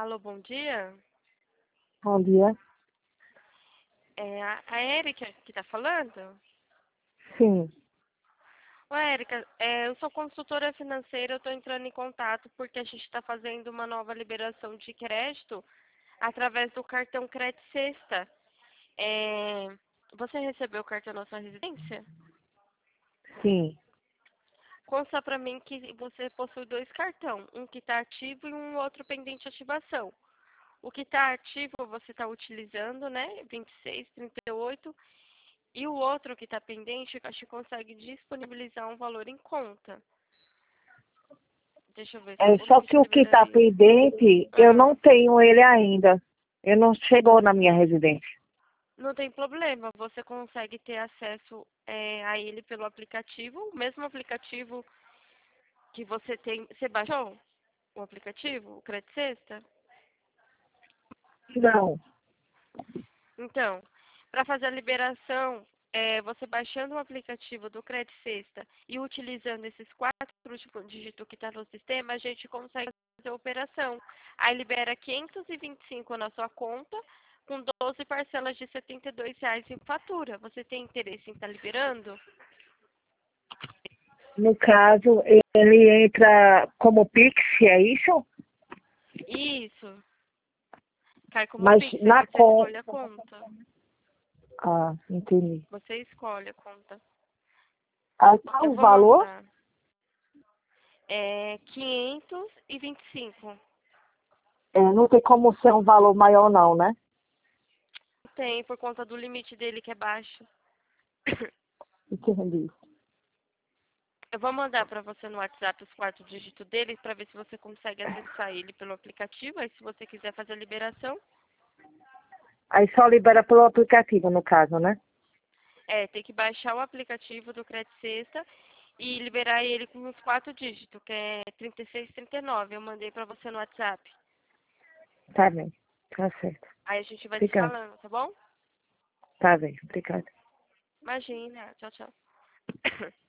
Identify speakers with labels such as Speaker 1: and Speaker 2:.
Speaker 1: Alô, bom dia.
Speaker 2: Bom dia.
Speaker 1: É a Érica que está falando?
Speaker 2: Sim,
Speaker 1: Ô, Érica, eu sou consultora financeira, eu estou entrando em contato porque a gente está fazendo uma nova liberação de crédito através do cartão Crédito Sexta. Você recebeu o cartão na sua residência?
Speaker 2: sim.
Speaker 1: Consta para mim que você possui dois cartões, um que está ativo e um outro pendente de ativação. O que está ativo você está utilizando, né? 26, 38. E o outro que está pendente, a gente consegue disponibilizar um valor em conta. Deixa eu ver se
Speaker 2: É
Speaker 1: como
Speaker 2: só
Speaker 1: que
Speaker 2: que
Speaker 1: te
Speaker 2: o que está
Speaker 1: liberaria.
Speaker 2: pendente, eu
Speaker 1: Ah,
Speaker 2: não tenho ele ainda. Eu não chegou na minha residência.
Speaker 1: não tem problema, você consegue ter acesso a ele pelo aplicativo, o mesmo aplicativo que você tem. Você baixou o aplicativo, o Credit Sexta?
Speaker 2: Não.
Speaker 1: Então, para fazer a liberação, você baixando o aplicativo do Credit Sexta e utilizando esses quatro dígitos que está no sistema, a gente consegue fazer a operação. Aí libera 525 na sua conta, com 12 parcelas de R$ 72 em fatura. Você tem interesse em estar liberando?
Speaker 2: No caso, ele entra como Pix, é isso?
Speaker 1: Isso. Cai como
Speaker 2: Mas
Speaker 1: Pix, aí
Speaker 2: na
Speaker 1: você escolhe
Speaker 2: conta.
Speaker 1: a conta.
Speaker 2: Ah, entendi.
Speaker 1: Você escolhe a conta.
Speaker 2: Ah, qual
Speaker 1: Eu
Speaker 2: o
Speaker 1: vou
Speaker 2: valor?
Speaker 1: mandar. É 525.
Speaker 2: É, não tem como ser um valor maior não, né?
Speaker 1: Tem, por conta do limite dele que é baixo.
Speaker 2: Entendi.
Speaker 1: Eu vou mandar para você no WhatsApp os quatro dígitos dele para ver se você consegue acessar ele pelo aplicativo. Aí, se você quiser fazer a liberação,
Speaker 2: Aí só libera pelo aplicativo, no caso, né?
Speaker 1: tem que baixar o aplicativo do Credit Sexta e liberar ele com os quatro dígitos, que é 36, 39. Eu mandei para você no WhatsApp.
Speaker 2: Tá bem. Tá certo.
Speaker 1: Aí a gente vai se
Speaker 2: Obrigada.
Speaker 1: falando, tá bom?
Speaker 2: Tá bem. Obrigada.
Speaker 1: Imagina. Tchau, tchau.